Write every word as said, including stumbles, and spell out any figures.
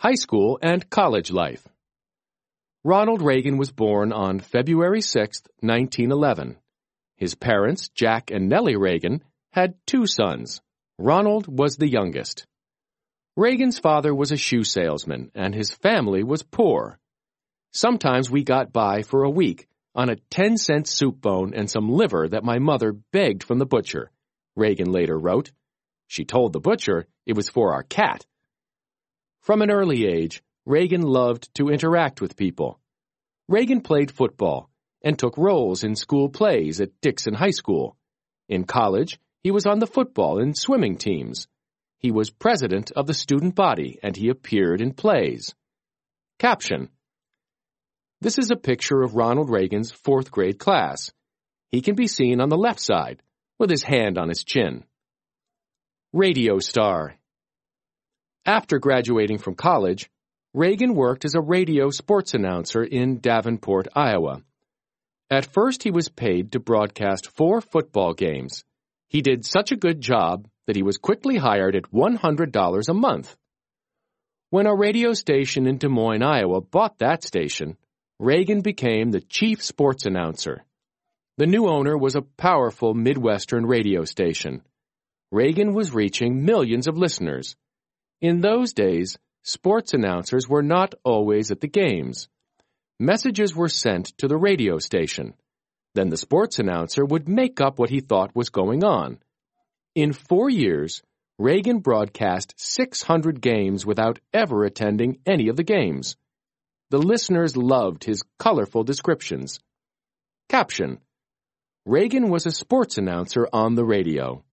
High school and college life. Ronald Reagan was born on February sixth, nineteen eleven. His parents, Jack and Nellie Reagan, had two sons. Ronald was the youngest. Reagan's father was a shoe salesman, and his family was poor. Sometimes we got by for a week on a ten-cent soup bone and some liver that my mother begged from the butcher, Reagan later wrote. She told the butcher it was for our cat. From an early age, Reagan loved to interact with people. Reagan played football and took roles in school plays at Dixon High School. In college, he was on the football and swimming teams. He was president of the student body, and he appeared in plays. Caption: This is a picture of Ronald Reagan's fourth grade class. He can be seen on the left side, with his hand on his chin. Radio star. After graduating from college, Reagan worked as a radio sports announcer in Davenport, Iowa. At first, he was paid to broadcast four football games. He did such a good job that he was quickly hired at one hundred dollars a month. When a radio station in Des Moines, Iowa, bought that station, Reagan became the chief sports announcer. The new owner was a powerful Midwestern radio station. Reagan was reaching millions of listeners. In those days, sports announcers were not always at the games. Messages were sent to the radio station. Then the sports announcer would make up what he thought was going on. In four years, Reagan broadcast six hundred games without ever attending any of the games. The listeners loved his colorful descriptions. Caption: Reagan was a sports announcer on the radio.